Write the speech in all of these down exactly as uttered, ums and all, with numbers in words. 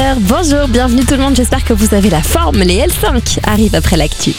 Forever. Bonjour, bienvenue tout le monde, j'espère que vous avez la forme. Les L cinq arrivent après l'actu.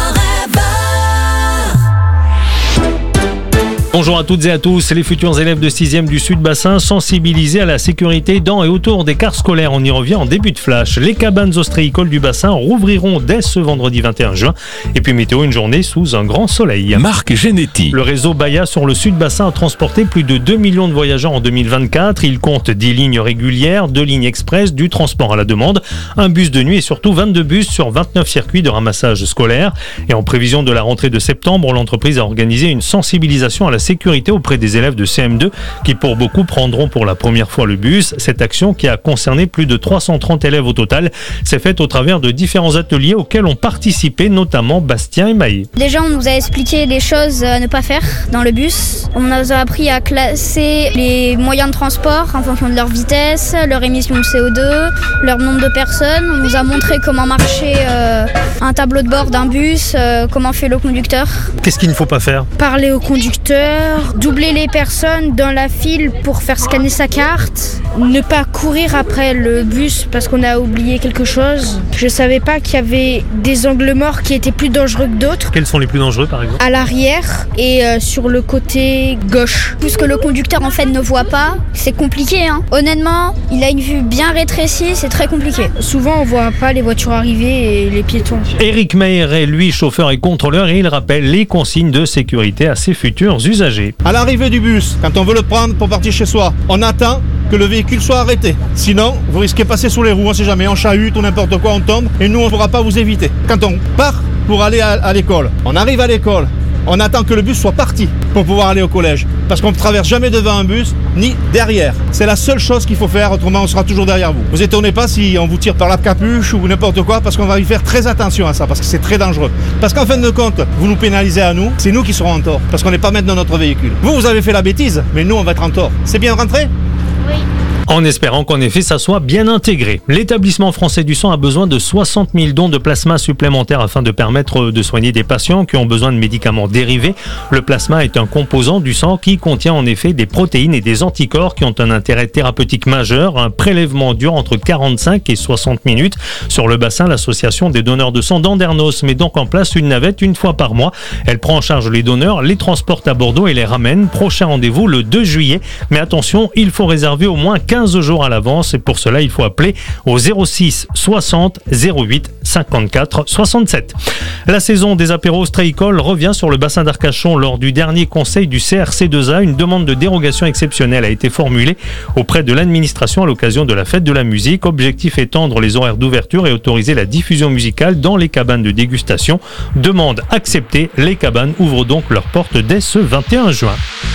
Bonjour à toutes et à tous, les futurs élèves de sixième du Sud-Bassin sensibilisés à la sécurité dans et autour des cars scolaires. On y revient en début de flash. Les cabanes ostréicoles du bassin rouvriront dès ce vendredi vingt et un juin. Et puis météo, une journée sous un grand soleil. Marc Genetti. Le réseau Baya sur le Sud-Bassin a transporté plus de deux millions de voyageurs en deux mille vingt-quatre. Il compte dix lignes régulières, deux lignes express, du transport à la demande, un bus de nuit et surtout vingt-deux bus sur vingt-neuf circuits de ramassage scolaire. Et en prévision de la rentrée de septembre, l'entreprise a organisé une sensibilisation à la sécurité auprès des élèves de C M deux qui pour beaucoup prendront pour la première fois le bus. Cette action qui a concerné plus de trois cent trente élèves au total s'est faite au travers de différents ateliers auxquels ont participé notamment Bastien et Maï. Déjà on nous a expliqué les choses à ne pas faire dans le bus. On nous a appris à classer les moyens de transport en fonction de leur vitesse, leur émission de C O deux, leur nombre de personnes. On nous a montré comment marchait euh, un tableau de bord d'un bus, euh, comment fait le conducteur. Qu'est-ce qu'il ne faut pas faire ? Parler au conducteur, doubler les personnes dans la file pour faire scanner sa carte, ne pas courir après le bus parce qu'on a oublié quelque chose. Je savais pas qu'il y avait des angles morts qui étaient plus dangereux que d'autres. Quels sont les plus dangereux par exemple ? À l'arrière et euh, sur le côté gauche. Tout ce que le conducteur en fait ne voit pas, c'est compliqué hein. Honnêtement, il a une vue bien rétrécie, c'est très compliqué. Souvent on voit pas les voitures arriver et les piétons. Éric Meyer est lui chauffeur et contrôleur et il rappelle les consignes de sécurité à ses futurs usagers. À l'arrivée du bus, quand on veut le prendre pour partir chez soi, on attend que le véhicule soit arrêté. Sinon, vous risquez de passer sous les roues, on ne sait jamais, on chahute ou n'importe quoi, on tombe et nous on ne pourra pas vous éviter. Quand on part pour aller à, à l'école, on arrive à l'école, on attend que le bus soit parti pour pouvoir aller au collège. Parce qu'on ne traverse jamais devant un bus, ni derrière. C'est la seule chose qu'il faut faire, autrement on sera toujours derrière vous. Vous étonnez pas si on vous tire par la capuche ou n'importe quoi, parce qu'on va y faire très attention à ça, parce que c'est très dangereux. Parce qu'en fin de compte, vous nous pénalisez à nous, c'est nous qui serons en tort, parce qu'on n'est pas maître dans notre véhicule. Vous, vous avez fait la bêtise, mais nous on va être en tort. C'est bien rentré ? Oui. En espérant qu'en effet ça soit bien intégré. L'établissement français du sang a besoin de soixante mille dons de plasma supplémentaires afin de permettre de soigner des patients qui ont besoin de médicaments dérivés. Le plasma est un composant du sang qui contient en effet des protéines et des anticorps qui ont un intérêt thérapeutique majeur. Un prélèvement dure entre quarante-cinq et soixante minutes. Sur le bassin, l'association des donneurs de sang d'Andernos met donc en place une navette une fois par mois. Elle prend en charge les donneurs, les transporte à Bordeaux et les ramène. Prochain rendez-vous le deux juillet. Mais attention, il faut réserver au moins quinze jours à l'avance et pour cela il faut appeler au zéro six soixante zéro huit cinquante-quatre soixante-sept. La saison des apéros ostréicoles revient sur le bassin d'Arcachon lors du dernier conseil du C R C deux A. Une demande de dérogation exceptionnelle a été formulée auprès de l'administration à l'occasion de la fête de la musique. Objectif étendre les horaires d'ouverture et autoriser la diffusion musicale dans les cabanes de dégustation. Demande acceptée, les cabanes ouvrent donc leurs portes dès ce vingt et un juin.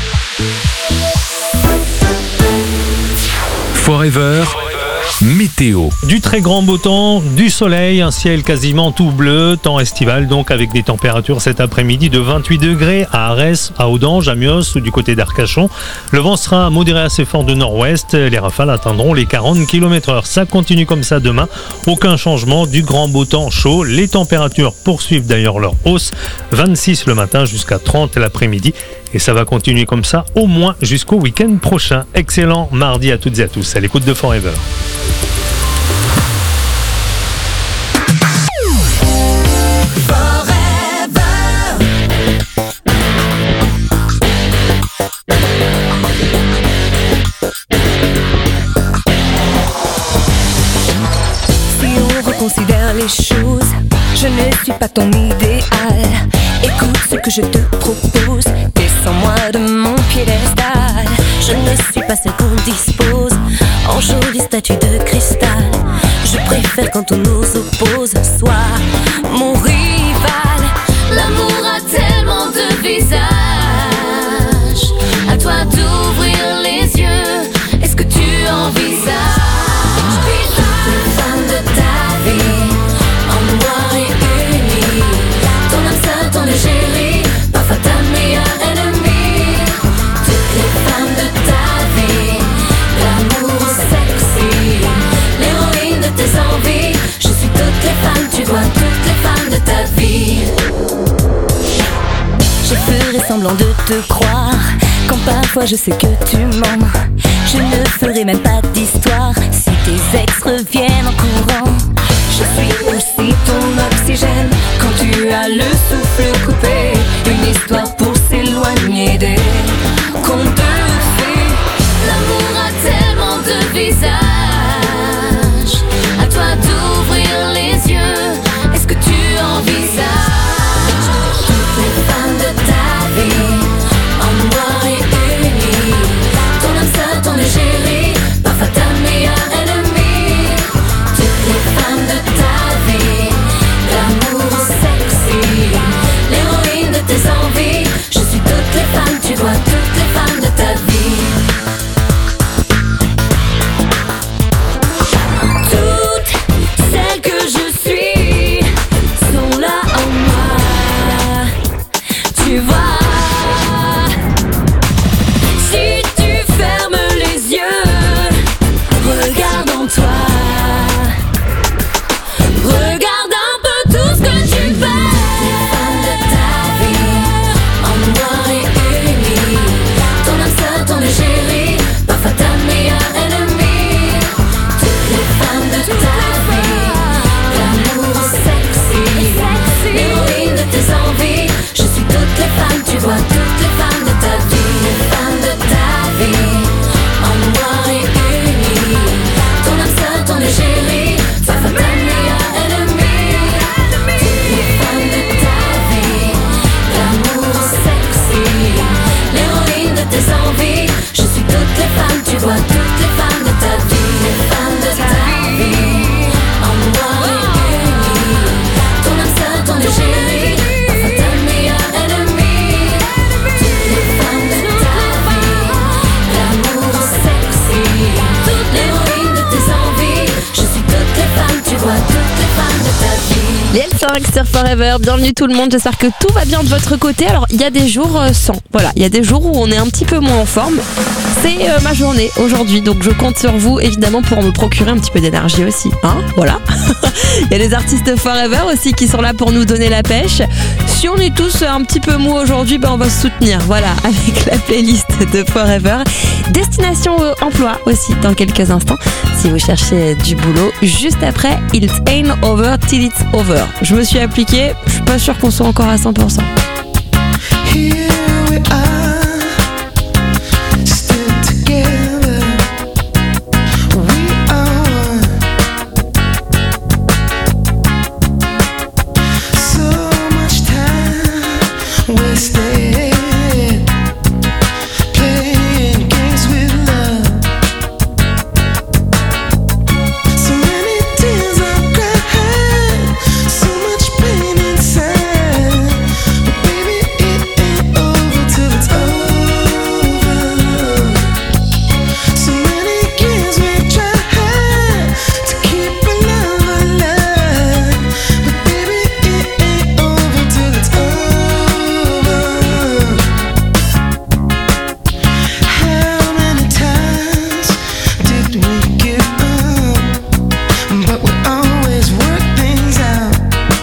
Forever. Météo. Du très grand beau temps, du soleil, un ciel quasiment tout bleu, temps estival donc avec des températures cet après-midi de vingt-huit degrés à Arès, à Audange, à Mios ou du côté d'Arcachon. Le vent sera modéré assez fort de nord-ouest, les rafales atteindront les quarante kilomètres heure. Ça continue comme ça demain, aucun changement, du grand beau temps chaud. Les températures poursuivent d'ailleurs leur hausse, vingt-six le matin jusqu'à trente l'après-midi. Et ça va continuer comme ça au moins jusqu'au week-end prochain. Excellent mardi à toutes et à tous, à l'écoute de Forever. Si on reconsidère les choses, je ne suis pas ton idéal. Écoute ce que je te propose, descends-moi de mon piédestal. Je ne suis pas celle qu'on dispose en jolie statue de cristal. Je préfère quand on nous oppose, sois mon rival. L'amour a tellement de visages, à toi d'ouvrir les yeux. Est-ce que tu envisages toutes les femmes de ta vie en noir et uni? Ton âme sœur, ton égérie, parfois ta meilleure ennemie. Toutes les femmes de ta vie, l'amour sexy, l'héroïne de tes envies. Je suis toutes les femmes, tu vois, toutes les femmes de ta vie. Je ferai semblant de te croire quand parfois je sais que tu mens. Je ne ferai même pas d'histoire si tes ex reviennent en courant. Je suis aussi ton oxygène quand tu as le souffle coupé. Une histoire pour s'éloigner des contes de fées. L'amour a tellement de visages. À toi d'ouvrir les yeux. Est-ce que tu envisages toutes les femmes de ta vie en noir et uni? Ton âme sœur, ton égérie, parfois ta meilleure ennemie. Toutes les femmes de ta vie, l'amour sexy, l'héroïne de tes envies. Je suis toutes les femmes, tu vois toutes les femmes de ta vie. Toutes celles que je suis sont là en moi. Tu vois, si tu fermes les yeux, regarde en toi. Regarde un peu tout ce que tu fais. Les femmes de ta vie en noir et uni. Ton âme sœur, ton égérie, parfois ta meilleure ennemie. Toutes les femmes de ta vie, l'amour sexy, l'héroïne de tes envies. Je suis toutes les femmes, tu vois toutes les femmes de ta vie. Les femmes de ta vie en noir et uni. Ton âme sœur, ton égérie, parfois ta meilleure ennemie. Toutes les femmes de ta vie, l'amour sexy, l'héroïne de tes envies. Je suis toutes les femmes, tu vois toutes les femmes de ta vie. Les femmes de ta vie en noir et uni. Ton âme sœur, ton égérie, parfois ta meilleure ennemie. Toutes les femmes de ta vie, l'amour sexy, l'héroïne de tes envies. Je suis toutes les femmes, tu vois toutes les femmes de ta vie. Les L cinq sur Forever, bienvenue tout le monde, j'espère que tout va bien de votre côté. Alors il y a des jours euh, sans, voilà, il y a des jours où on est un petit peu moins en forme. C'est euh, ma journée aujourd'hui, donc je compte sur vous évidemment pour me procurer un petit peu d'énergie aussi, hein, voilà. Il y a les artistes Forever aussi qui sont là pour nous donner la pêche. Si on est tous un petit peu mou aujourd'hui, ben on va se soutenir, voilà, avec la playlist de Forever. Destination euh, emploi aussi dans quelques instants, si vous cherchez du boulot, juste après It Ain't Over Till It's Over. Je me suis appliquée, je suis pas sûre qu'on soit encore à cent pour cent. Here we are, still together. We are one. So much time wasted playing games with love. So many tears I've cried, so much pain inside. But baby, it ain't over till it's over. So many years we tried to keep our love alive. But baby, it ain't over till it's over. How many times did we give up? But we always work things out.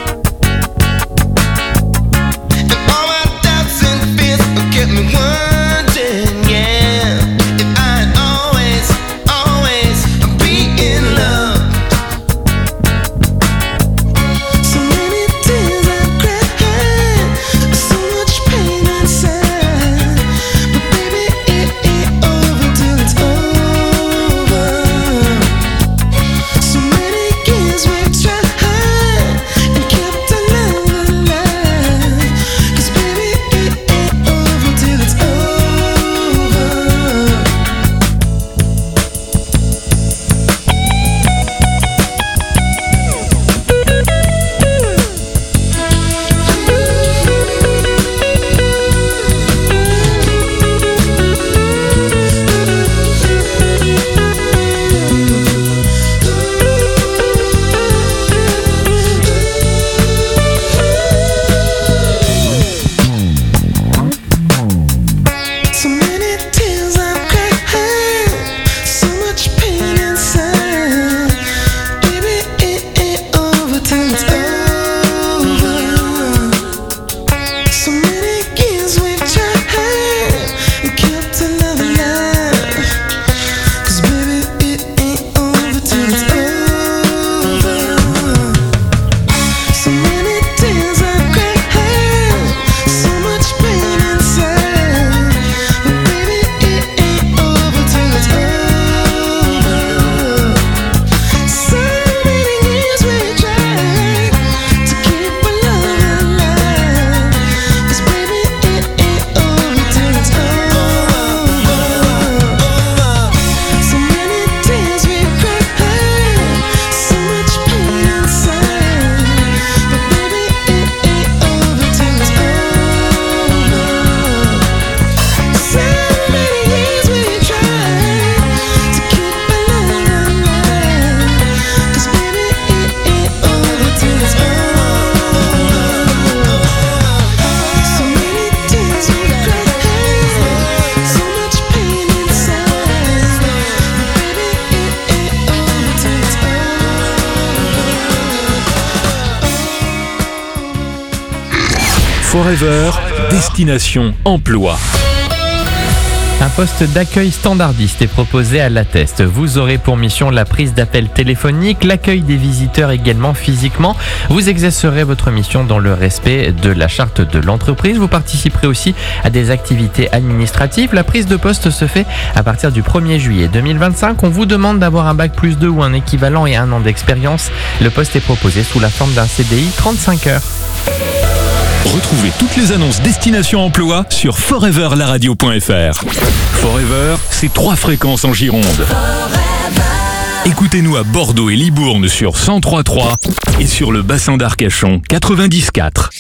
And all my doubts and fears kept me wondering, yeah, if I'd always, always be in love. So many tears I've cried, so much pain inside. But baby, it ain't over till it's over. Forever, destination emploi. Un poste d'accueil standardiste est proposé à l'Atteste. Vous aurez pour mission la prise d'appel téléphonique, l'accueil des visiteurs également physiquement. Vous exercerez votre mission dans le respect de la charte de l'entreprise. Vous participerez aussi à des activités administratives. La prise de poste se fait à partir du premier juillet deux mille vingt-cinq. On vous demande d'avoir un bac plus deux ou un équivalent et un an d'expérience. Le poste est proposé sous la forme d'un C D I trente-cinq heures. Retrouvez toutes les annonces Destination Emploi sur forever la radio point f r. Forever, c'est trois fréquences en Gironde. Écoutez-nous à Bordeaux et Libourne sur cent trois virgule trois et sur le bassin d'Arcachon quatre-vingt-dix virgule quatre.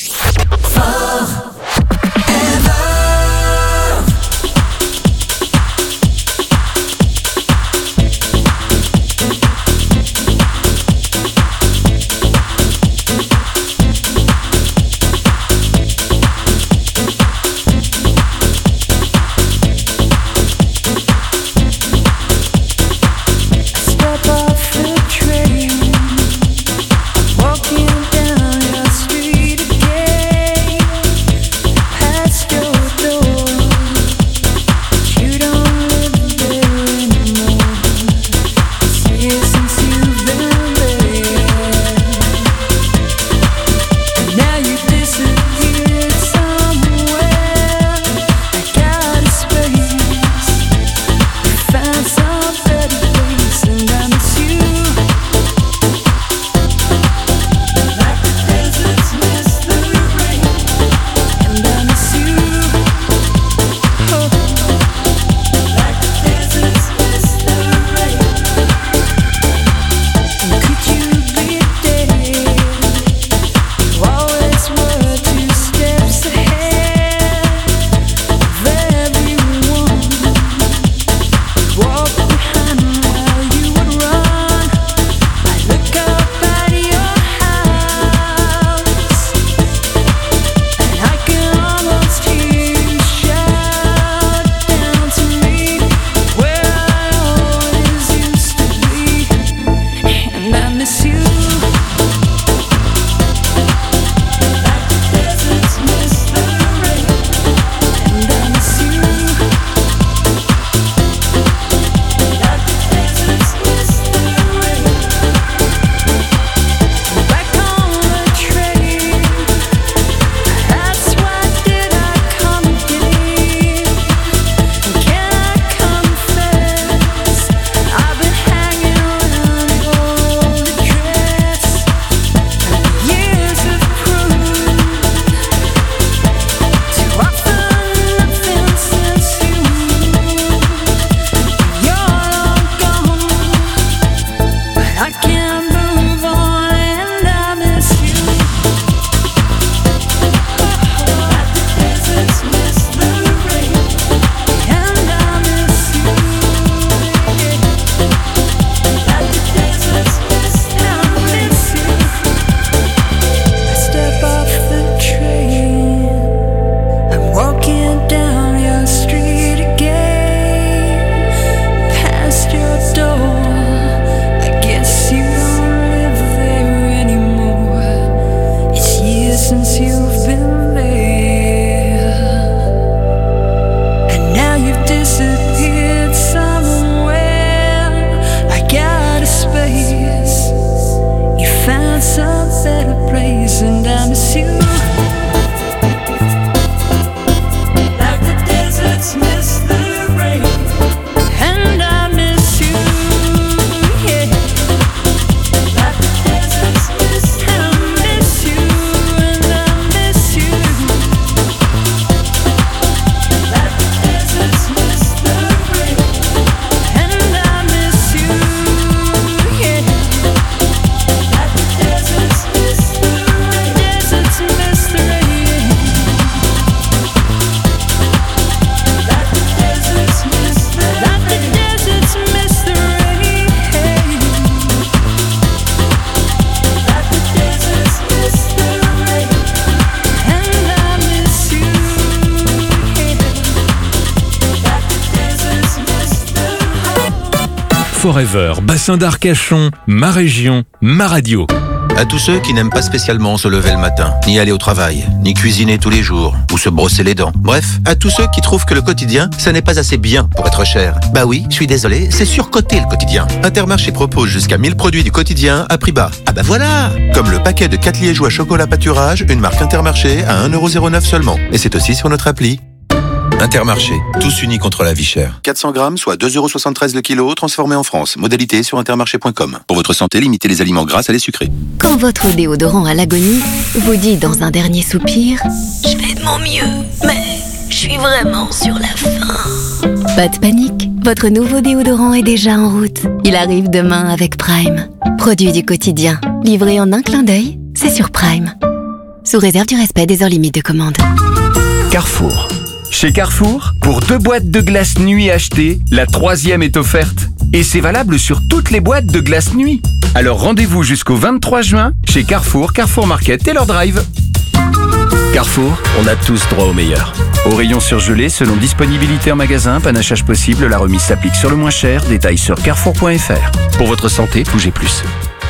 Forever, bassin d'Arcachon, ma région, ma radio. À tous ceux qui n'aiment pas spécialement se lever le matin, ni aller au travail, ni cuisiner tous les jours, ou se brosser les dents. Bref, à tous ceux qui trouvent que le quotidien, ça n'est pas assez bien pour être cher. Bah oui, je suis désolé, c'est surcoté le quotidien. Intermarché propose jusqu'à mille produits du quotidien à prix bas. Ah bah voilà! Comme le paquet de quatre liégeois chocolat pâturage, une marque Intermarché à un euro zéro neuf seulement. Et c'est aussi sur notre appli. Intermarché, tous unis contre la vie chère. quatre cents grammes, soit deux euros soixante-treize le kilo, transformé en France. Modalité sur intermarché point com. Pour votre santé, limitez les aliments gras à les sucrés. Quand votre déodorant à l'agonie vous dit dans un dernier soupir « Je fais de mon mieux, mais je suis vraiment sur la fin ». Pas de panique, votre nouveau déodorant est déjà en route. Il arrive demain avec Prime. Produit du quotidien, livré en un clin d'œil, c'est sur Prime. Sous réserve du respect des heures limites de commande. Carrefour. Chez Carrefour, pour deux boîtes de glace nuit achetées, la troisième est offerte. Et c'est valable sur toutes les boîtes de glace nuit. Alors rendez-vous jusqu'au vingt-trois juin chez Carrefour, Carrefour Market et leur drive. Carrefour, on a tous droit au meilleur. Au rayon surgelé, selon disponibilité en magasin, panachage possible, la remise s'applique sur le moins cher. Détails sur carrefour point f r. Pour votre santé, bougez plus.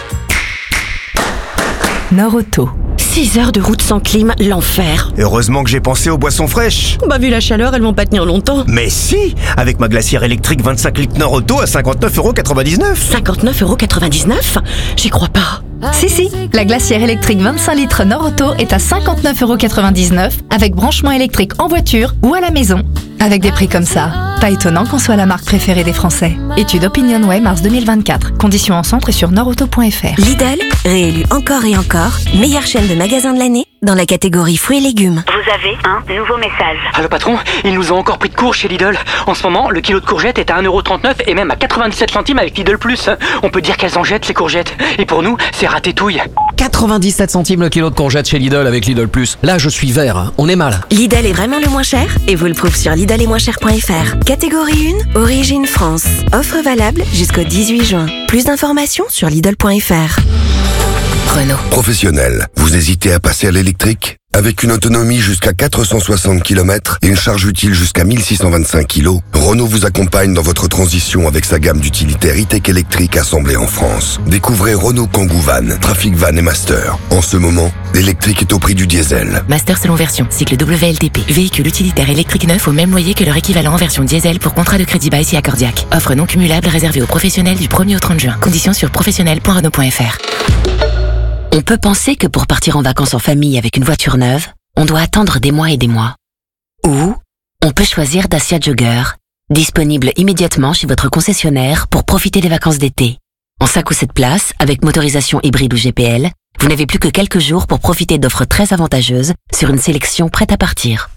Nord-Auto. six heures de route sans clim, l'enfer. Heureusement que j'ai pensé aux boissons fraîches. Bah vu la chaleur, elles vont pas tenir longtemps. Mais si, avec ma glacière électrique vingt-cinq litres Nord-Auto à cinquante-neuf euros quatre-vingt-dix-neuf. cinquante-neuf euros quatre-vingt-dix-neuf ? J'y crois pas. Si, si, la glacière électrique vingt-cinq litres Nord-Auto est à cinquante-neuf euros quatre-vingt-dix-neuf avec branchement électrique en voiture ou à la maison. Avec des prix comme ça, pas étonnant qu'on soit la marque préférée des Français. Étude OpinionWay mars deux mille vingt-quatre. Conditions en centre et sur nordauto point f r. Lidl, réélu encore et encore, meilleure chaîne de magasins de l'année dans la catégorie fruits et légumes. Vous avez un nouveau message. Allô patron, ils nous ont encore pris de court chez Lidl. En ce moment, le kilo de courgettes est à un euro trente-neuf et même à quatre-vingt-dix-sept centimes avec Lidl Plus. On peut dire qu'elles en jettent les courgettes. Et pour nous, c'est ratétouille. quatre-vingt-dix-sept centimes le kilo de courgettes chez Lidl avec Lidl Plus. Là, je suis vert, on est mal. Lidl est vraiment le moins cher et vous le prouve sur lidl et moins cher point f r. Catégorie un, origine France. Offre valable jusqu'au dix-huit juin. Plus d'informations sur lidl point f r. Renault. Professionnel, vous hésitez à passer à l'électrique ? Avec une autonomie jusqu'à quatre cent soixante kilomètres et une charge utile jusqu'à mille six cent vingt-cinq kilos, Renault vous accompagne dans votre transition avec sa gamme d'utilitaires e-tech électriques assemblés en France. Découvrez Renault Kangoo Van, Trafic Van et Master. En ce moment, l'électrique est au prix du diesel. Master selon version, cycle W L T P. Véhicule utilitaire électrique neuf au même loyer que leur équivalent en version diesel pour contrat de crédit bail si accordiaque. Offre non cumulable réservée aux professionnels du premier au trente juin. Conditions sur professionnel point renault point f r. On peut penser que pour partir en vacances en famille avec une voiture neuve, on doit attendre des mois et des mois. Ou on peut choisir Dacia Jogger, disponible immédiatement chez votre concessionnaire pour profiter des vacances d'été. En cinq ou sept places, avec motorisation hybride ou G P L, vous n'avez plus que quelques jours pour profiter d'offres très avantageuses sur une sélection prête à partir.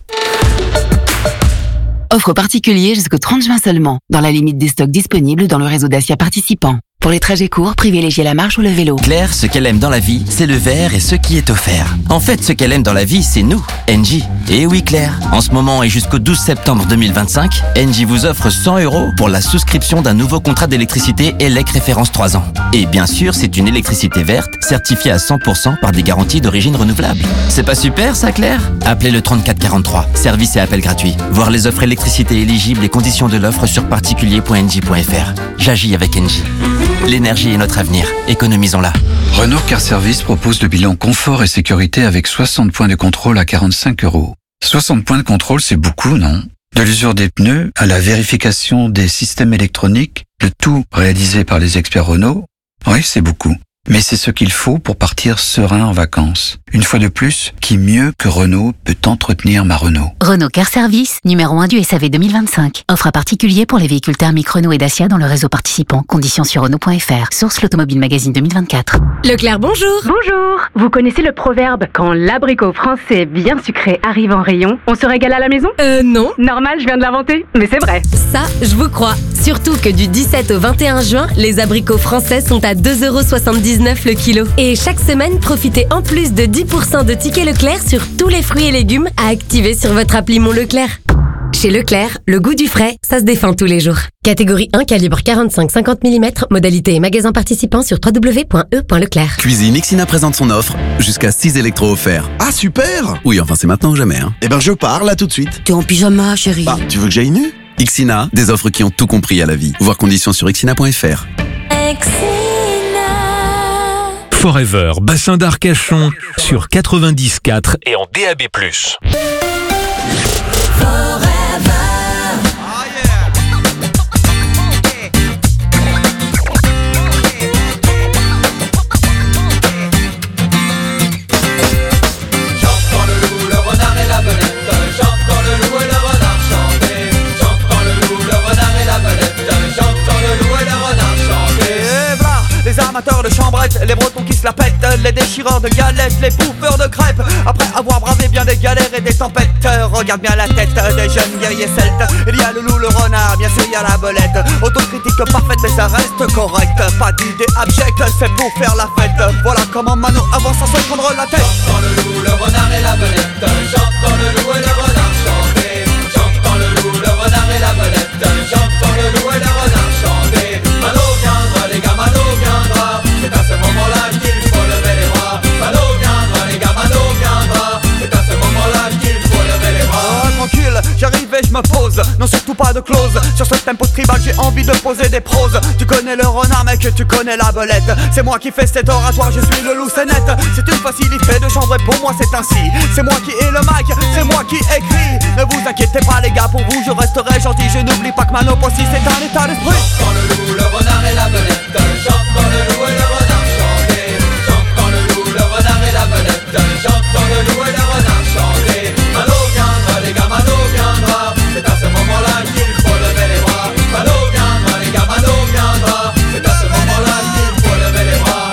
Offre particulier jusqu'au trente juin seulement, dans la limite des stocks disponibles dans le réseau Dacia participant. Pour les trajets courts, privilégiez la marche ou le vélo. Claire, ce qu'elle aime dans la vie, c'est le vert et ce qui est offert. En fait, ce qu'elle aime dans la vie, c'est nous, Engie. Et oui Claire, en ce moment et jusqu'au douze septembre deux mille vingt-cinq, Engie vous offre cent euros pour la souscription d'un nouveau contrat d'électricité E L E C référence trois ans. Et bien sûr, c'est une électricité verte, certifiée à cent pour cent par des garanties d'origine renouvelable. C'est pas super ça Claire ? Appelez le trente-quatre quarante-trois, service et appel gratuit. Voir les offres électricité éligibles et conditions de l'offre sur particulier point engie point f r. J'agis avec Engie. L'énergie est notre avenir, économisons-la. Renault Car Service propose le bilan confort et sécurité avec soixante points de contrôle à quarante-cinq euros. soixante points de contrôle, c'est beaucoup, non ? De l'usure des pneus à la vérification des systèmes électroniques, le tout réalisé par les experts Renault, oui, c'est beaucoup. Mais c'est ce qu'il faut pour partir serein en vacances. Une fois de plus, qui mieux que Renault peut entretenir ma Renault ? Renault Car Service, numéro un du S A V deux mille vingt-cinq. Offre à particulier pour les véhicules thermiques Renault et Dacia dans le réseau participant. Conditions sur renault point f r. Source l'Automobile Magazine deux mille vingt-quatre. Leclerc, bonjour. Bonjour. Vous connaissez le proverbe « Quand l'abricot français bien sucré arrive en rayon, on se régale à la maison » Euh, non. Normal, je viens de l'inventer, mais c'est vrai. Ça, je vous crois. Surtout que du dix-sept au vingt et un juin, les abricots français sont à deux euros soixante-dix-neuf le kilo. Et chaque semaine, profitez en plus de dix pour cent de tickets Leclerc sur tous les fruits et légumes à activer sur votre appli Mon Leclerc. Chez Leclerc, le goût du frais, ça se défend tous les jours. Catégorie un, calibre quarante-cinq à cinquante millimètres, modalité et magasin participant sur w w w point e point leclerc. Cuisine Ixina présente son offre, jusqu'à six électros offerts. Ah super! Oui, enfin c'est maintenant ou jamais. Hein. Eh ben je pars là tout de suite. T'es en pyjama, chérie. Bah, tu veux que j'aille nu? Ixina, des offres qui ont tout compris à la vie. Voir conditions sur ixina point f r. Forever, bassin d'Arcachon, sur quatre-vingt-dix quatre et en D A B plus. Les amateurs de chambrettes, les bretons qui se la pètent, les déchireurs de galettes, les bouffeurs de crêpes. Après avoir bravé bien des galères et des tempêtes, regarde bien la tête des jeunes guerriers celtes. Il y a le loup, le renard, bien sûr il y a la belette. Autocritique parfaite mais ça reste correct. Pas d'idée abjecte, c'est pour faire la fête. Voilà comment Mano avance sans se prendre la tête. J'entends le loup, le renard et la belette. J'entends le loup et le renard chanter. J'entends le loup, le renard et la belette. J'entends le loup et le renard chanter. Mano viendra les gars, Mano viendra. C'est à ce moment-là qu'il faut lever les bras. Mano viendra les gars, Mano viendra. C'est à ce moment-là qu'il faut lever les bras. Oh, tranquille, j'arrive et je me pose. Non surtout pas de clause. Sur ce tempo tribal j'ai envie de poser des proses. Tu connais le renard mec, tu connais la belette. C'est moi qui fais cet oratoire, je suis le loup, c'est net. C'est une facilité de chambre et pour moi c'est ainsi. C'est moi qui ai le mic, c'est moi qui écris. Ne vous inquiétez pas les gars, pour vous je resterai gentil. Je n'oublie pas que Mano aussi c'est un état d'esprit. J'entends le loup, le renard et la belette. J'entends le loup et le renard chanter. J'entends le loup, le renard et la belette. J'entends le loup et le renard chanter. Mano viendra les gars, Mano viendra. C'est à ce moment-là qu'il faut lever les bras. Mano viendra les gars, Mano viendra. C'est à ce moment-là qu'il faut lever les bras.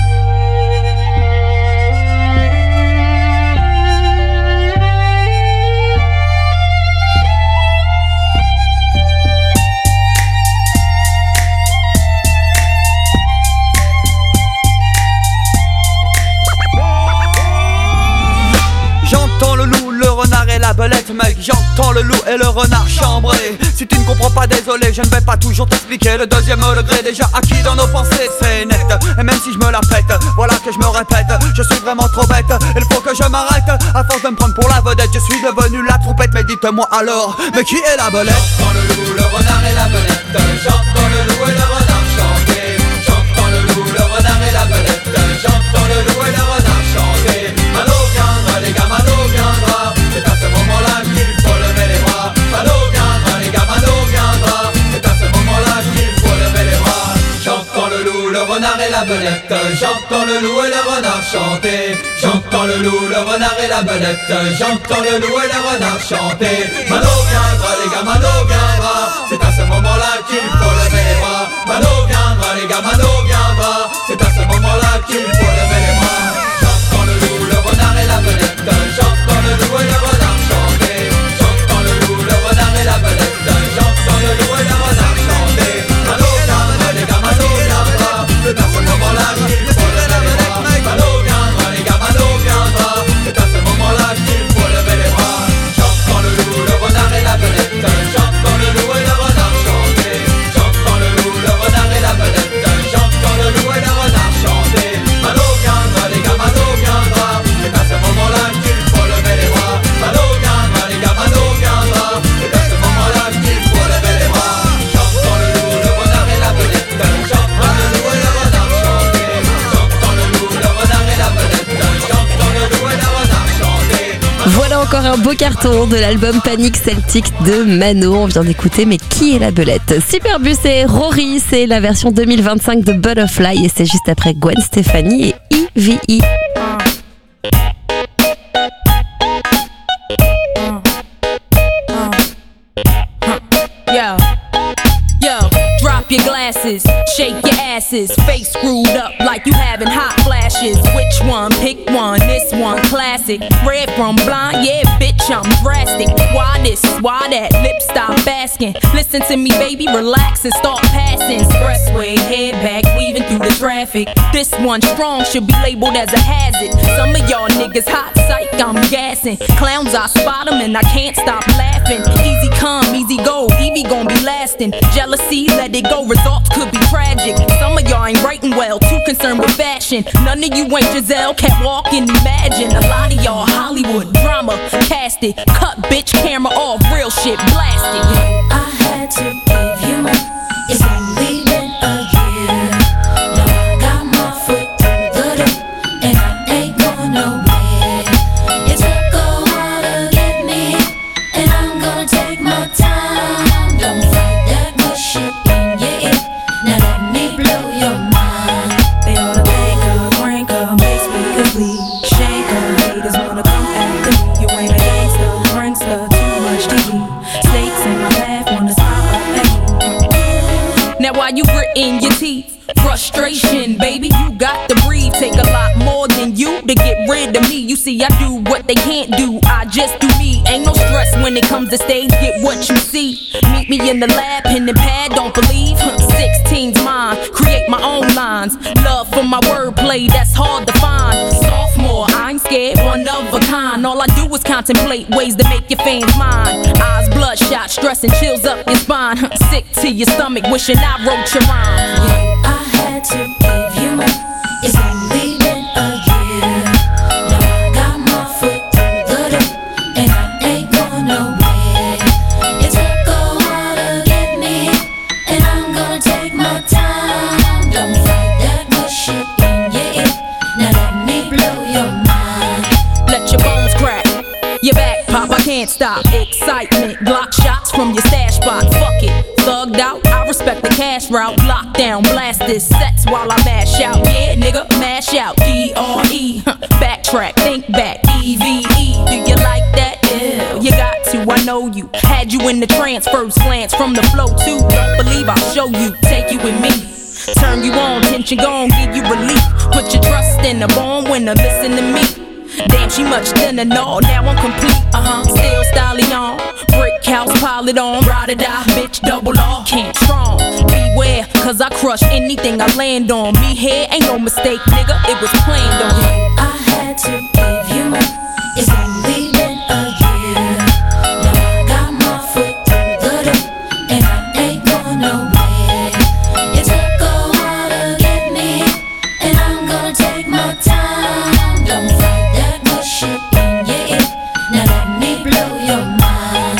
J'entends le loup, le renard et la belette, mec. J'entends le loup et le renard chambré. Si tu ne comprends pas, désolé, je ne vais pas toujours t'expliquer. Le deuxième degré déjà acquis dans nos pensées, c'est net. Et même si je me la pète, voilà que je me répète. Je suis vraiment trop bête, il faut que je m'arrête. À force de me prendre pour la vedette, je suis devenu la trompette. Mais dites-moi alors, mais qui est la belette? J'entends le loup, le renard et la belette. J'entends le loup et le renard chanter. J'entends le loup, le renard et la belette. J'entends le loup et le renard chanter. Mano viendra les gars, Mano viendra. C'est à ce moment-là qu'il faut lever les bras. Mano viendra les gars, Mano viendra. C'est à ce moment-là qu'il faut lever les bras. J'entends le loup, le renard et la belette. J'entends le loup et le renard chanter. J'entends le loup, le renard et la belette. J'entends le loup et le renard chanter. Mano viendra les gars, Mano viendra. C'est à ce moment-là qu'il faut lever les bras. Mano viendra les gars, Mano viendra. C'est à ce moment-là qu'il faut lever les bras. J'entends le loup, le renard et la belette. J'entends le loup et le renard chanter. J'entends le loup, le renard et la belette. J'entends le loup et le renard chanter. Mano viendra les gars, Mano viendra. C'est à ce moment-là qu'il faut lever les bras. Mano viendra les gars, Mano viendra. C'est à ce moment-là qu'il faut lever les bras. J'entends le loup, le renard et la belette. J'entends le loup et le renard chanter. J'entends le loup, le renard et la belette. J'entends le loup et le renard chanter. Mano viendra les gars, Mano viendra. C'est à ce moment-là qu'il faut lever les bras. Mano viendra les gars, Mano viendra. C'est à ce moment-là qu'il faut lever les bras. J'entends le loup, le renard et la belette. J'entends le loup et le renard chanter. J'entends le loup, le renard et la belette. J'entends le loup et le renard chanter. Voilà encore un beau carton de l'album Panic Celtic de Mano. On vient d'écouter, mais qui est la belette? Superbus et Rory, c'est la version deux mille vingt-cinq de Butterfly et c'est juste après Gwen Stefani et E V E. Yo, yo, drop your glasses, shake your asses, face screwed up like you having hot flashes. Which one? Pick one, this one classic. Red from blind, yeah, bitch, I'm drastic. Why this? Why that? Lip stop asking. Listen to me, baby, relax and start passing. Expressway, head back, weaving through the traffic. This one strong should be labeled as a hazard. Some of y'all niggas hot psych, I'm gassing. Clowns, I spot them and I can't stop laughing. Easy come, easy go, Evie gon' be lasting. Jealousy, let it go, results could be tragic. Some of y'all ain't writing well, too concerned with fashion. None of you ain't Giselle, can't walk and imagine. A lot of y'all Hollywood drama, cast it. Cut bitch camera off, real shit blasted. I had to give you my, it's only been a year. Now I got my foot through the door. frustration, baby. You got to breathe, take a lot more than you to get rid of me. You see, I do what they can't do, I just do me. Ain't no stress when it comes to stage, get what you see. Meet me in the lab, pen and pad, don't believe. sixteen's mine, create my own lines. Love for my wordplay, that's hard to find. Sophomore, I ain't scared, one of a kind. All I do is contemplate ways to make your fans mine. Eyes bloodshot, stress and chills up your spine. Sick to your stomach, wishing I wrote your rhyme. Yeah, I had to give you more. It's only been a year. Now I got my foot through the door, and I ain't going nowhere. It took a while to get me, and I'm gonna take my time. Don't fight that bullshit in your ear. Now let me blow your mind. Let your bones crack, your back pop, I can't stop. Excitement, Glock shots from your stash spot. Fuck it, thugged out, I respect the cash route. Lockdown, blast this sets while I mash out. Yeah, nigga, mash out. D R E, backtrack, think back. E V E, do you like that? Yeah, you got to, I know you. Had you in the trance, first glance from the flow too. Don't believe I'll show you, take you with me. Turn you on, tension gon' give you relief. Put your trust in a born winner, listen to me. Damn, she much thinner, no, now I'm complete, uh-huh. Still styling on, brick house, pile it on. Ride or die, bitch, double R, can't strong. Beware, cause I crush anything I land on. Me here, ain't no mistake, nigga, it was planned on. I had to give you more. It's only been a year. Now I got my foot through the door, and I ain't going nowhere. It took a while to get me, and I'm gonna take my time. Don't fight that bullshit in your ear. Now let me blow your mind.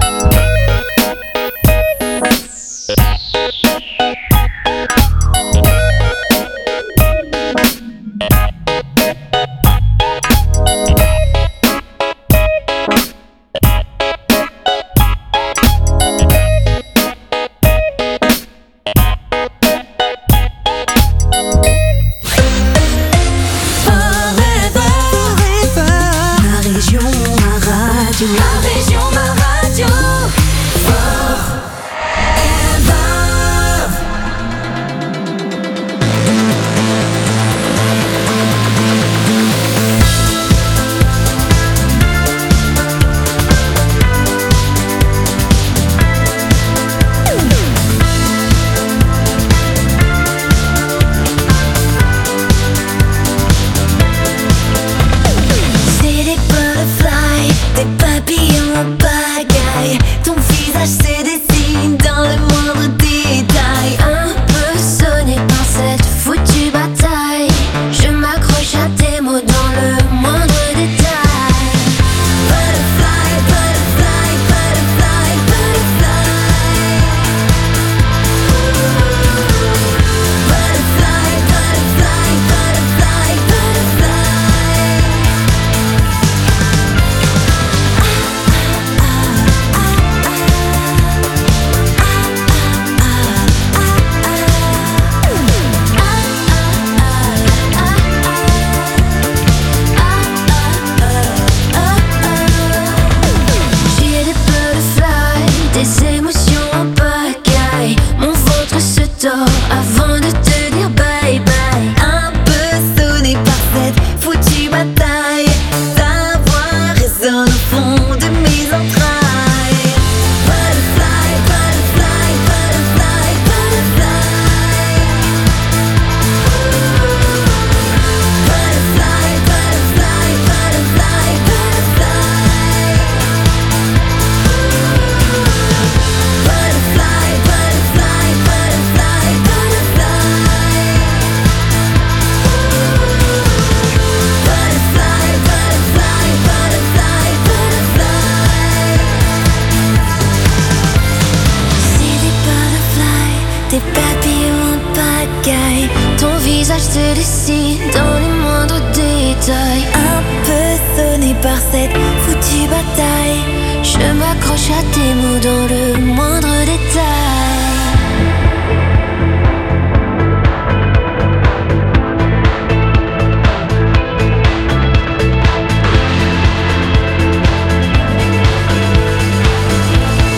se dessine dans les moindres détails. Un peu sonné par cette foutue bataille, je m'accroche à tes mots dans le moindre détail.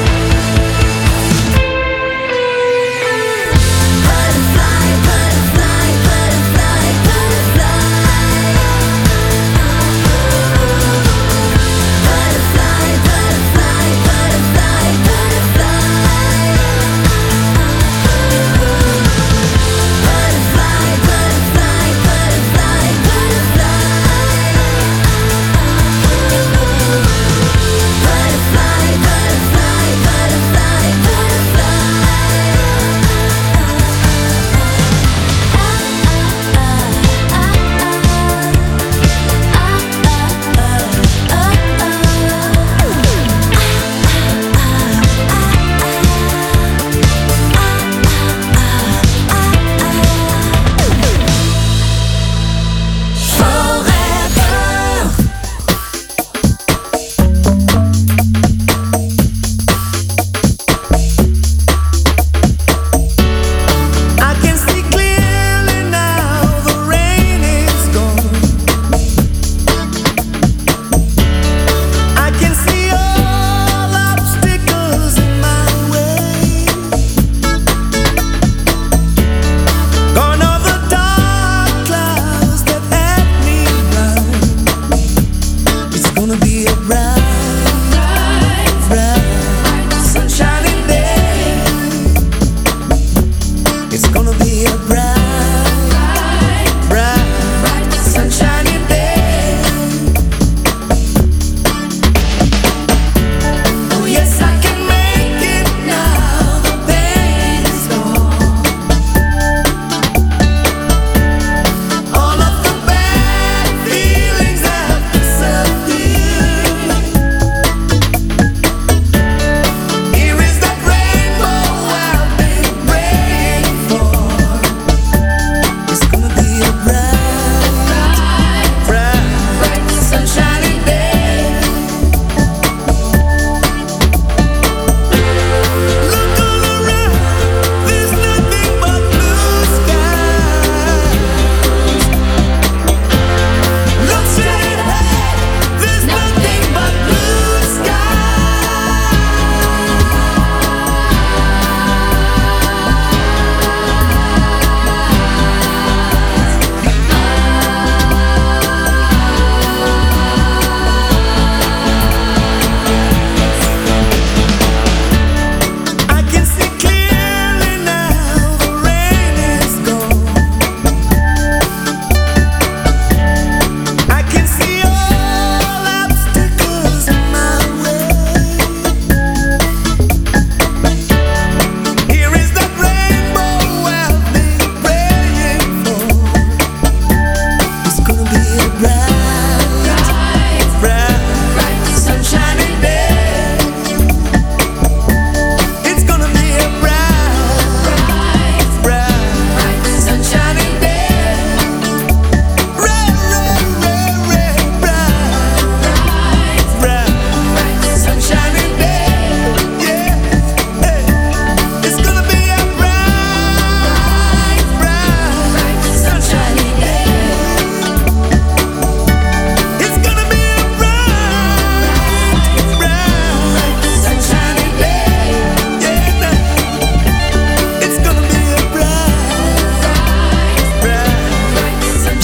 Butterfly, butterfly.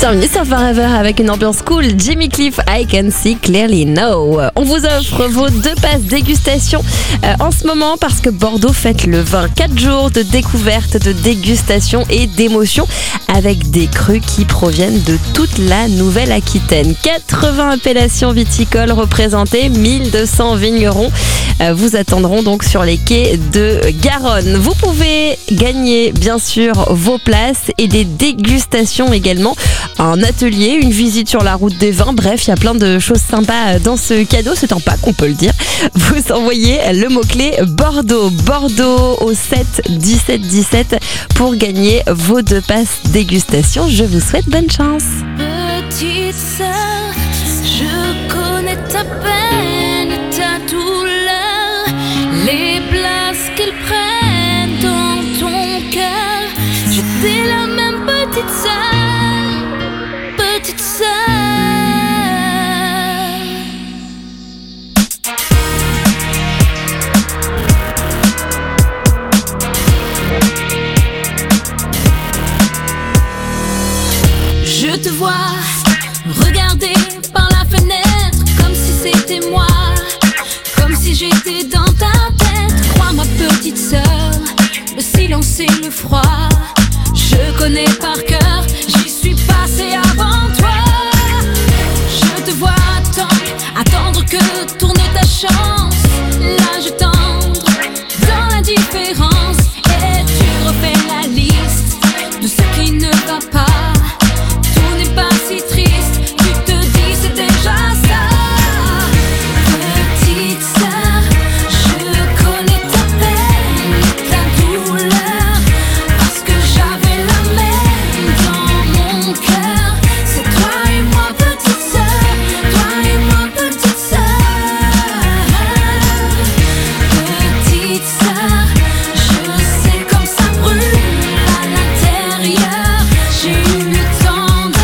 terminer sur Forever avec une ambiance cool. Jimmy Cliff, I Can See Clearly Now. On vous offre vos deux passes dégustation euh, en ce moment parce que Bordeaux fête le vin. quatre jours de découverte, de dégustation et d'émotion avec des crus qui proviennent de toute la Nouvelle-Aquitaine. quatre-vingts appellations viticoles représentées, mille deux cents vignerons euh, vous attendront donc sur les quais de Garonne. Vous pouvez gagner bien sûr vos places et des dégustations également, un atelier, une visite sur la route des vins, bref, il y a plein de choses sympas dans ce cadeau, c'est un pack, on peut le dire. Vous envoyez le mot-clé Bordeaux, Bordeaux au sept dix-sept dix-sept pour gagner vos deux passes dégustation. Je vous souhaite bonne chance. Petite sœur, je connais ta peine et ta douleur, les places qu'ils prennent dans ton cœur. J'étais la même petite sœur, petite sœur. Je te vois regarder par la fenêtre comme si c'était moi, comme si j'étais dans ta tête. Crois ma petite sœur, le silence et le froid, je connais par cœur, j'y suis passée avant toi. Je te vois attendre, attendre que tourne ta chance, l'âge tendre dans l'indifférence, et tu refais la liste de ce qui ne va pas. Pas si triste, tu te dis c'est déjà ça. Petite sœur, je connais ta peine, ta douleur, parce que j'avais la même dans mon cœur. C'est toi et moi petite sœur, toi et moi petite sœur. Petite sœur, je sais comme ça brûle à l'intérieur. J'ai eu le temps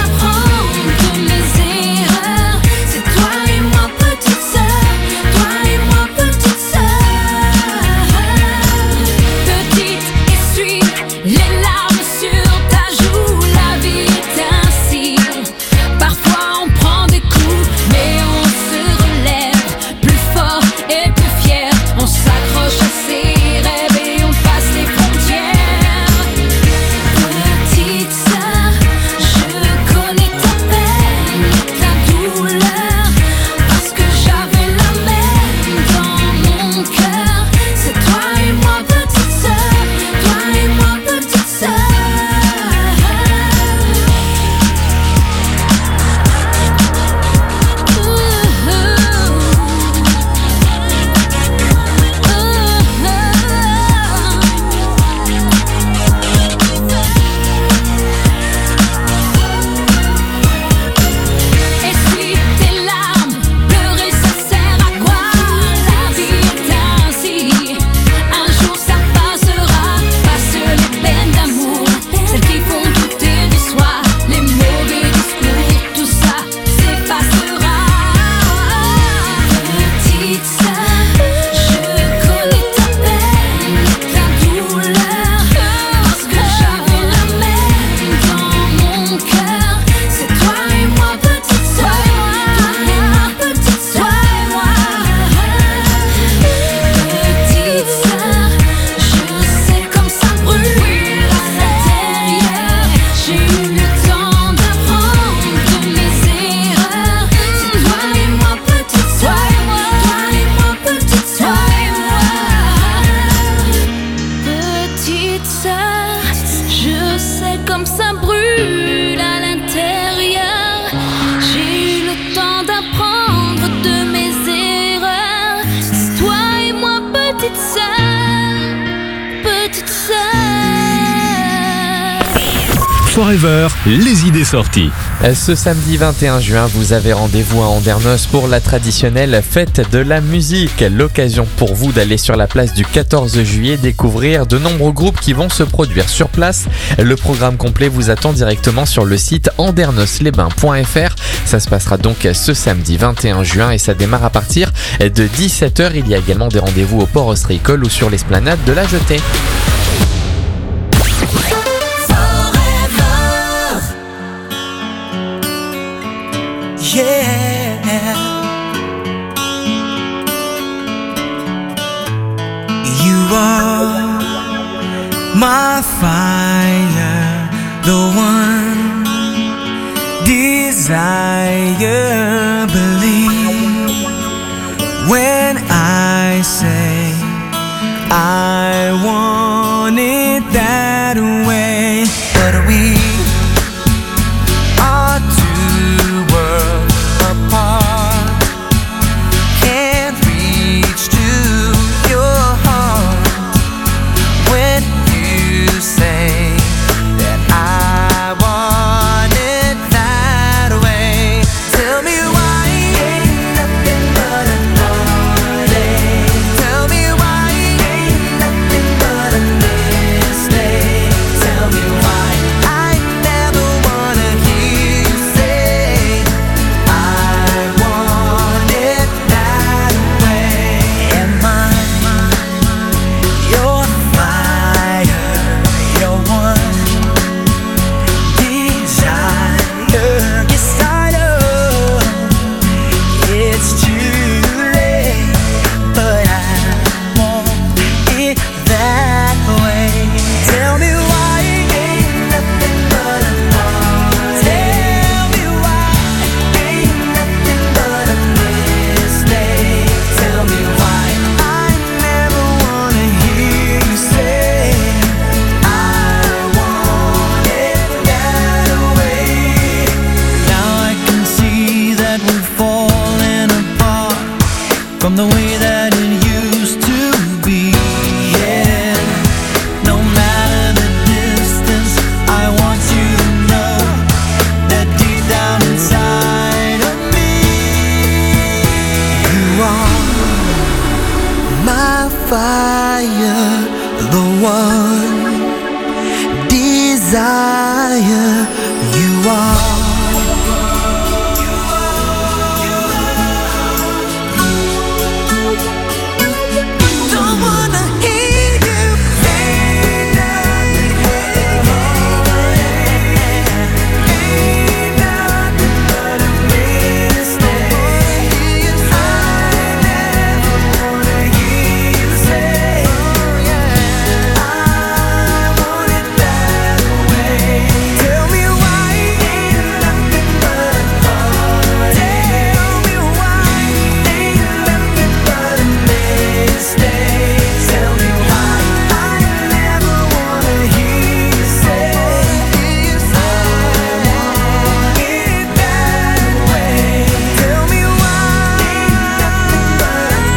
Forever, les idées sorties. Ce samedi vingt et un juin, vous avez rendez-vous à Andernos pour la traditionnelle fête de la musique. L'occasion pour vous d'aller sur la place du quatorze juillet, découvrir de nombreux groupes qui vont se produire sur place. Le programme complet vous attend directement sur le site andernos les bains point f r. Ça se passera donc ce samedi vingt et un juin et ça démarre à partir de dix-sept heures. Il y a également des rendez-vous au Port Austricole ou sur l'esplanade de la Jetée. desire, believe when I say I want it that way. But we are two worlds apart, can't reach to your heart when you say that I want it that way. Tell me why ain't nothing but a heartache. Tell me why ain't nothing but a mistake. Tell me why I never wanna hear you say I want it that way. Am I your fire, your one desire? Yes, I know it's too late, but I want it that way. Tell me why ain't nothing but a heartache. Tell me why ain't nothing but a mistake. Tell me why I never wanna hear you say I want it that way. Now I can see that we're falling apart from the way that it used to be. Yeah, no matter the distance, I want you to know that deep down inside of me, you are my fire, the one desire. You are. Don't wanna hear you say nothing but a mistake. I never wanna hear you say I want it that way. Tell me why ain't nothing but a heartache. Tell me why ain't nothing but a mistake. Tell me why I never wanna hear you say I want it that way. Tell me why ain't nothing but a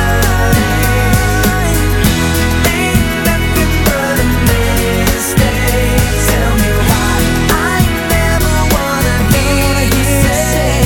heartache. Ain't nothing but a mistake. Tell me why I never wanna hear you say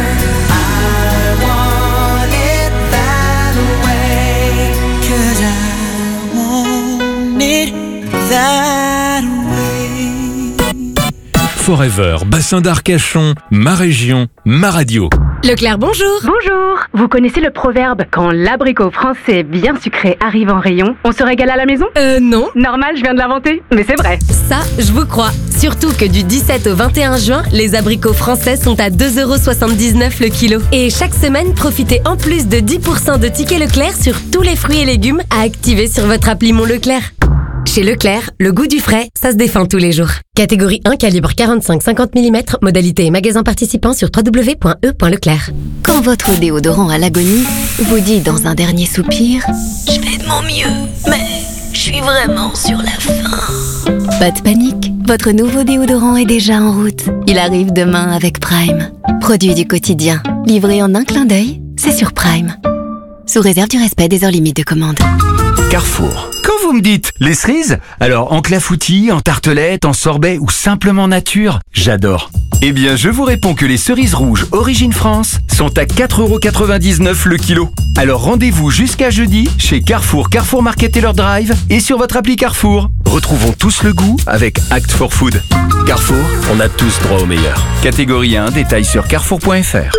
I want it that way. 'Cause I want it that way. Forever, bassin d'Arcachon, ma région, ma radio. Leclerc, bonjour. Bonjour. Vous connaissez le proverbe « Quand l'abricot français bien sucré arrive en rayon, on se régale à la maison » Euh, non. Normal, je viens de l'inventer, mais c'est vrai. Ça, je vous crois. Surtout que du dix-sept au vingt et un juin, les abricots français sont à deux euros soixante-dix-neuf le kilo. Et chaque semaine, profitez en plus de dix pour cent de tickets Leclerc sur tous les fruits et légumes à activer sur votre appli Mon Leclerc. Chez Leclerc, le goût du frais, ça se défend tous les jours. Catégorie un, calibre quarante-cinq à cinquante millimètres, modalité et magasin participant sur w w w point e point leclerc. Quand votre déodorant à l'agonie vous dit dans un dernier soupir « Je fais de mon mieux, mais je suis vraiment sur la fin ». Pas de panique, votre nouveau déodorant est déjà en route. Il arrive demain avec Prime. Produit du quotidien, livré en un clin d'œil, c'est sur Prime. Sous réserve du respect des heures limites de commande. Carrefour. Quand vous me dites les cerises, alors en clafoutis, en tartelette, en sorbet ou simplement nature, j'adore. Eh bien, je vous réponds que les cerises rouges Origine France sont à quatre euros quatre-vingt-dix-neuf le kilo. Alors rendez-vous jusqu'à jeudi chez Carrefour, Carrefour Market Taylor Drive et sur votre appli Carrefour. Retrouvons tous le goût avec Act for Food. Carrefour, on a tous droit au meilleur. Catégorie un, détails sur carrefour point f r.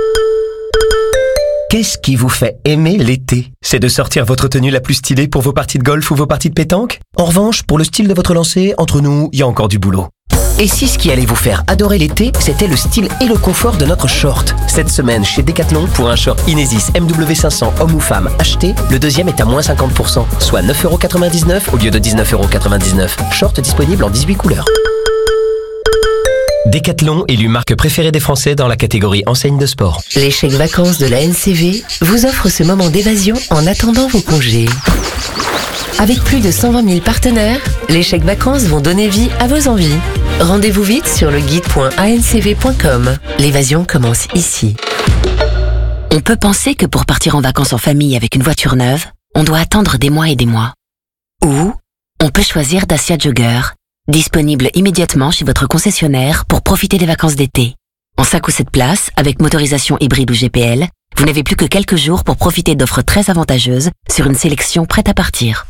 Qu'est-ce qui vous fait aimer l'été? C'est de sortir votre tenue la plus stylée pour vos parties de golf ou vos parties de pétanque? En revanche, pour le style de votre lancer, entre nous, il y a encore du boulot. Et si ce qui allait vous faire adorer l'été, c'était le style et le confort de notre short? Cette semaine, chez Decathlon, pour un short Inesis M W cinq cents homme ou femme acheté, le deuxième est à moins cinquante pour cent, soit neuf euros quatre-vingt-dix-neuf au lieu de dix-neuf euros quatre-vingt-dix-neuf. Short disponible en dix-huit couleurs. Décathlon élu marque préférée des Français dans la catégorie enseigne de sport. Les chèques vacances de la N C V vous offrent ce moment d'évasion en attendant vos congés. Avec plus de cent vingt mille partenaires, les chèques vacances vont donner vie à vos envies. Rendez-vous vite sur le guide point a n c v point com. L'évasion commence ici. On peut penser que pour partir en vacances en famille avec une voiture neuve, on doit attendre des mois et des mois. Ou on peut choisir Dacia Jogger, disponible immédiatement chez votre concessionnaire pour profiter des vacances d'été. En cinq ou sept places, avec motorisation hybride ou G P L, vous n'avez plus que quelques jours pour profiter d'offres très avantageuses sur une sélection prête à partir.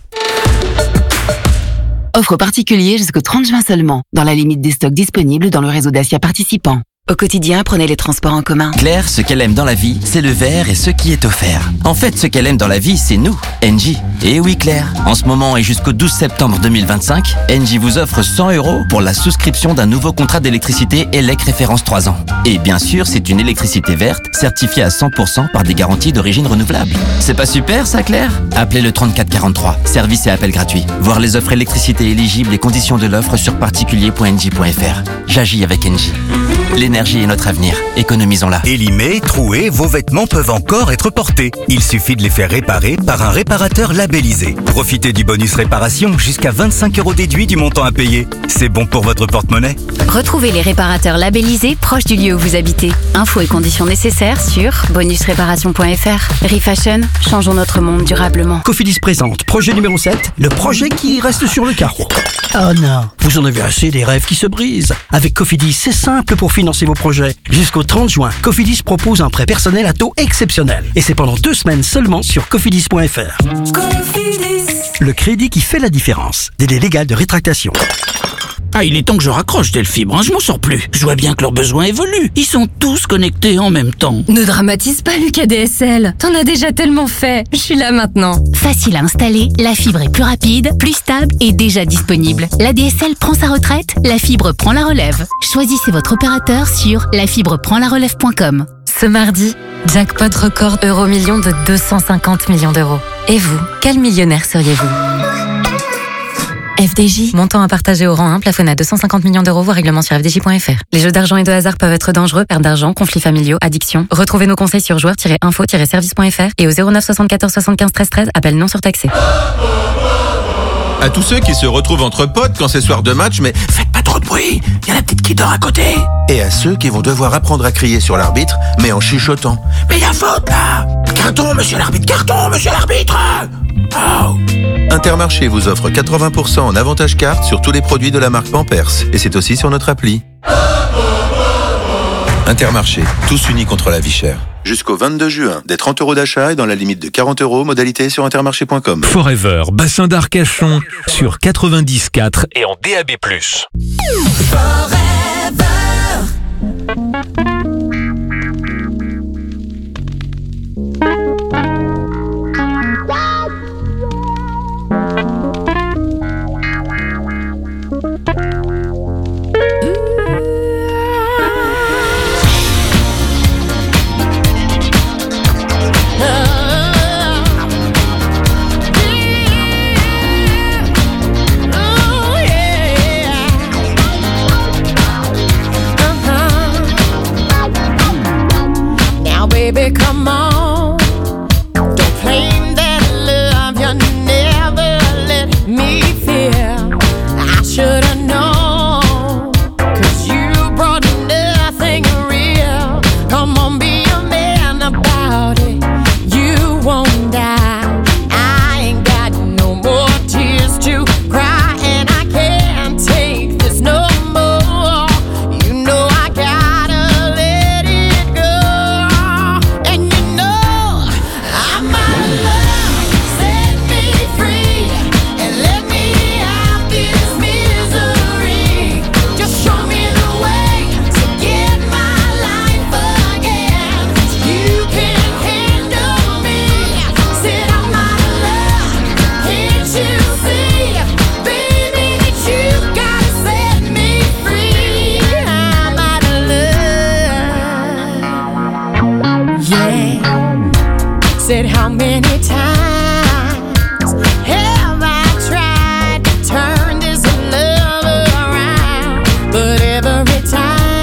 Offre particulier jusqu'au trente juin seulement, dans la limite des stocks disponibles dans le réseau Dacia participant. Au quotidien, prenez les transports en commun. Claire, ce qu'elle aime dans la vie, c'est le vert et ce qui est offert. En fait, ce qu'elle aime dans la vie, c'est nous, Engie. Et oui, Claire, en ce moment et jusqu'au douze septembre deux mille vingt-cinq, Engie vous offre cent euros pour la souscription d'un nouveau contrat d'électricité E L E C référence trois ans. Et bien sûr, c'est une électricité verte, certifiée à cent pour cent par des garanties d'origine renouvelable. C'est pas super, ça, Claire? Appelez le trente-quatre quarante-trois. Service et appel gratuit. Voir les offres électricité éligibles et conditions de l'offre sur particulier point engie point f r. J'agis avec Engie. L'énergie est notre avenir. Économisons-la. Élimés, troués, vos vêtements peuvent encore être portés. Il suffit de les faire réparer par un réparateur labellisé. Profitez du bonus réparation jusqu'à vingt-cinq euros déduits du montant à payer. C'est bon pour votre porte-monnaie. Retrouvez les réparateurs labellisés proches du lieu où vous habitez. Infos et conditions nécessaires sur bonus réparation point f r. Refashion, changeons notre monde durablement. Cofidis présente projet numéro sept, le projet qui reste sur le carreau. Oh non, vous en avez assez des rêves qui se brisent. Avec Cofidis, c'est simple pour financer vos projets. Jusqu'au trente juin, Cofidis propose un prêt personnel à taux exceptionnel. Et c'est pendant deux semaines seulement sur cofidis point f r. Cofidis. Le crédit qui fait la différence. Délai légal de rétractation. Ah, il est temps que je raccroche Delfibre, hein, je m'en sors plus. Je vois bien que leurs besoins évoluent. Ils sont tous connectés en même temps. Ne dramatise pas, Lucas D S L. T'en as déjà tellement fait. Je suis là maintenant. Facile à installer, la fibre est plus rapide, plus stable et déjà disponible. La D S L prend sa retraite, la fibre prend la relève. Choisissez votre opérateur sur la fibre prend la relève point com. Ce mardi, jackpot record euro million de deux cent cinquante millions d'euros. Et vous, quel millionnaire seriez-vous ? F D J. Montant à partager au rang un, plafonné à deux cent cinquante millions d'euros, voire règlement sur f d j point f r. Les jeux d'argent et de hasard peuvent être dangereux, perte d'argent, conflits familiaux, addiction. Retrouvez nos conseils sur joueurs tiret info tiret service point f r et au zéro neuf soixante-quatorze soixante-quinze treize treize, appel non surtaxé. À tous ceux qui se retrouvent entre potes quand c'est soir de match, mais faites pas trop de bruit, il y a la petite qui dort à côté. Et à ceux qui vont devoir apprendre à crier sur l'arbitre, mais en chuchotant. Mais il y a faute là! Carton, monsieur l'arbitre, carton, monsieur l'arbitre! Oh. Intermarché vous offre quatre-vingts pour cent en avantage carte sur tous les produits de la marque Pampers. Et c'est aussi sur notre appli. Intermarché, tous unis contre la vie chère. Jusqu'au vingt-deux juin, des trente euros d'achat et dans la limite de quarante euros, modalité sur intermarché point com. Forever, bassin d'Arcachon, sur quatre-vingt-dix quatre et en D A B plus. Baby, come on. Don't claim that love you never let me feel. I should've known, 'cause you brought nothing real. Come on, be a man about it. You won't die. I ain't got no more tears to cry, and I can't take this no more. You know I gotta let it go. Said how many times have I tried to turn this love around, but every time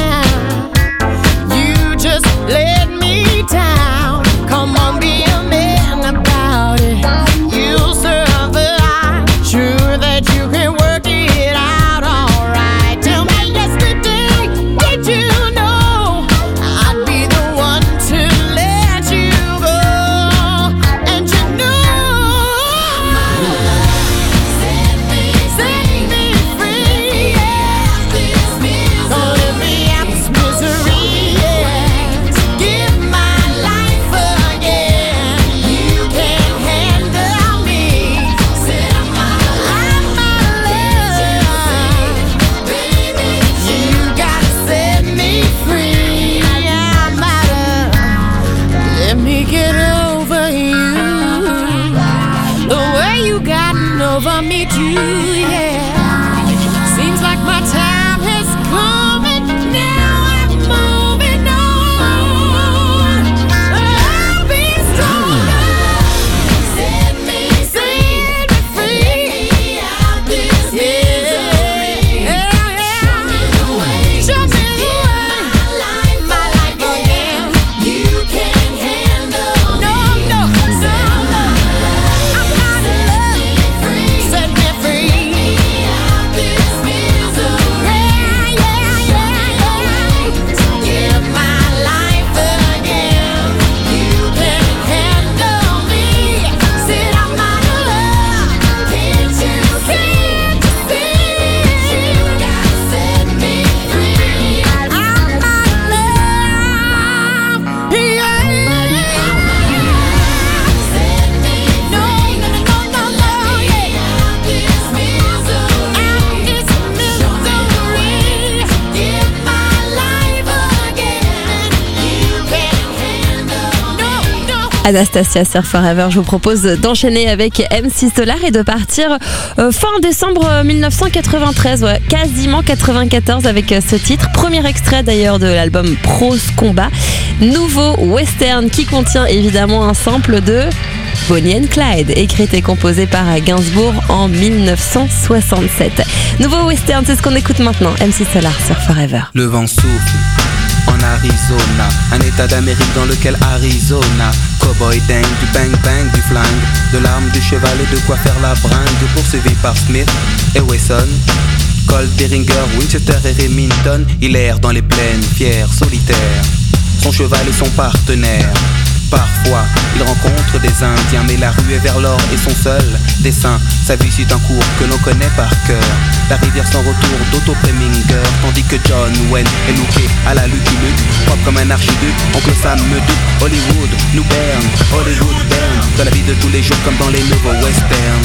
Anastasia Surf Forever, je vous propose d'enchaîner avec M six Solar et de partir euh, fin décembre mille neuf cent quatre-vingt-treize, ouais, quasiment quatre-vingt-quatorze avec euh, ce titre. Premier extrait d'ailleurs de l'album Prose Combat, nouveau western qui contient évidemment un sample de Bonnie and Clyde, écrite et composée par Gainsbourg en mille neuf cent soixante-sept. Nouveau western, c'est ce qu'on écoute maintenant. M six Solar sur Forever. Le vent souffle en Arizona, un état d'Amérique dans lequel Arizona. Cowboy dingue, du bang bang, du flingue, de l'arme, du cheval et de quoi faire la bringue. Poursuivi par Smith et Wesson, Colt, Derringer, Winchester et Remington. Il erre dans les plaines, fier, solitaire, son cheval est son partenaire. Parfois, il rencontre des Indiens, mais la rue est vers l'or et son seul dessin. Sa vie suit un cours que l'on connaît par cœur. La rivière sans retour d'Otto Preminger, tandis que John Wayne est looké à la Lucky Luke, propre comme un archiduc. Oncle Sam me doute, Hollywood nous berne, Hollywood berne, dans la vie de tous les jours comme dans les nouveaux westerns.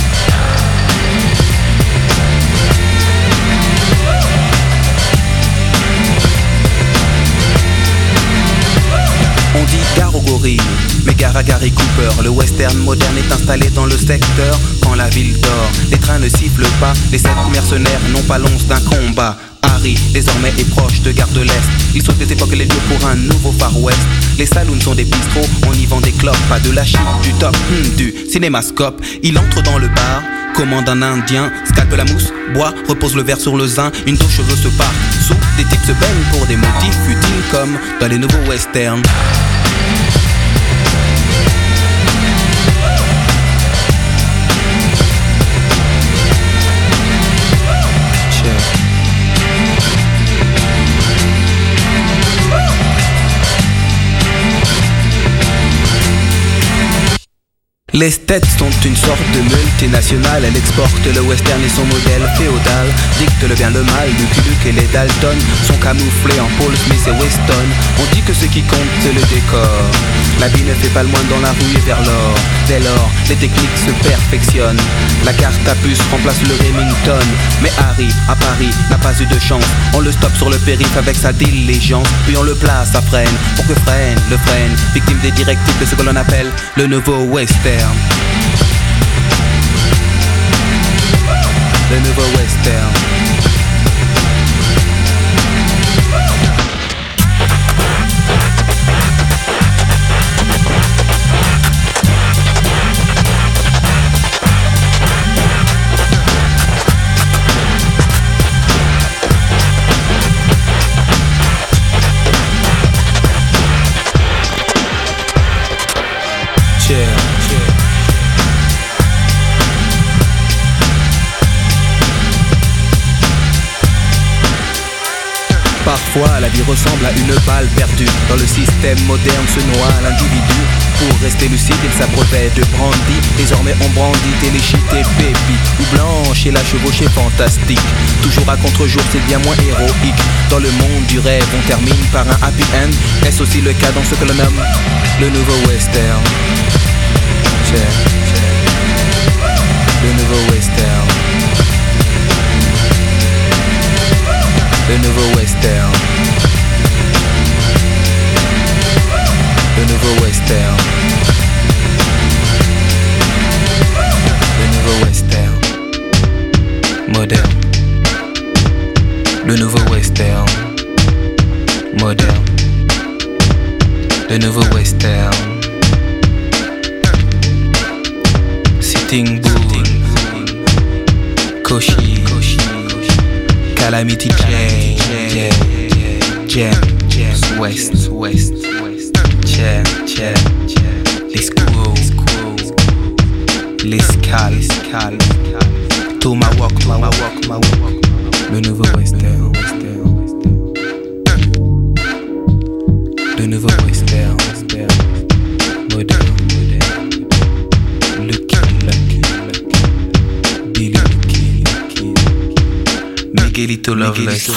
On dit gare aux gorilles, mais gare à Gary Cooper. Le western moderne est installé dans le secteur. Quand la ville dort, les trains ne sifflent pas. Les sept mercenaires n'ont pas l'once d'un combat. Harry, désormais, est proche de Gare de l'Est. Il saute des époques et les lieux pour un nouveau Far West. Les saloons sont des bistrots, on y vend des clopes. Pas de la chip, du top, hmm, du cinémascope. Il entre dans le bar, commande un indien, scalpe la mousse, boit, repose le verre sur le zin. Une dos cheveux se part, sous, des types se baignent pour des motifs futiles comme dans les nouveaux westerns. Les States sont une sorte de multinationale. Elle exporte le western et son modèle féodal. Dicte le bien, le mal, Lucky Luke et les Dalton sont camouflés en Paul Smith et Weston. On dit que ce qui compte c'est le décor. La vie ne fait pas le moine dans la rue et vers l'or. Dès lors, les techniques se perfectionnent. La carte à puce remplace le Remington. Mais Harry, à Paris, n'a pas eu de chance. On le stoppe sur le périph' avec sa diligence. Puis on le place à freine, pour que freine, le freine. Victime des directives de ce que l'on appelle le nouveau western. Le nouveau western. Parfois, la vie ressemble à une balle perdue. Dans le système moderne se noie l'individu. Pour rester lucide, il s'abreuvait de brandy. Désormais, on brandit téléchite et baby. Ou blanche et la chevauchée fantastique. Toujours à contre-jour, c'est bien moins héroïque. Dans le monde du rêve, on termine par un happy end. Est-ce aussi le cas dans ce que l'on nomme le nouveau western? Check, check. Le nouveau western. Le nouveau western. Le nouveau western. Le nouveau western. Moderne. Le nouveau western. Moderne. Le nouveau western. Sitting Bull. Koshi. Calamity Jam, Jam, Jam, West, West, Jam, Jam, les squirrels, les scales, Tomahawk, Tomahawk, Tomahawk, le nouveau western, le nouveau western, moderne, Lucky Luke, Billy Lucky, Miguelito Loveless.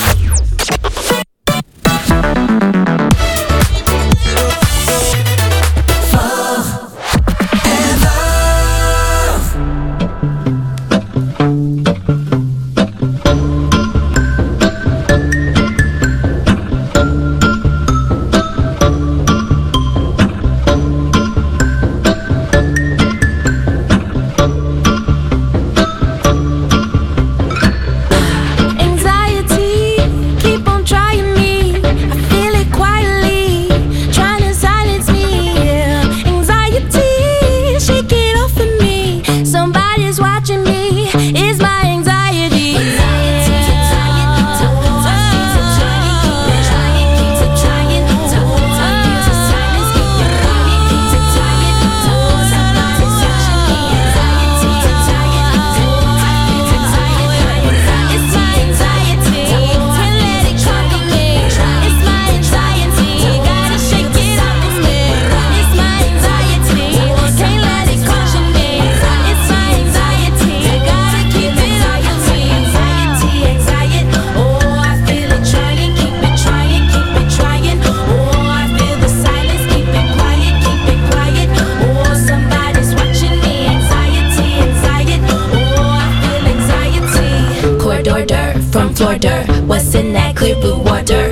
water? What's in that clear blue water?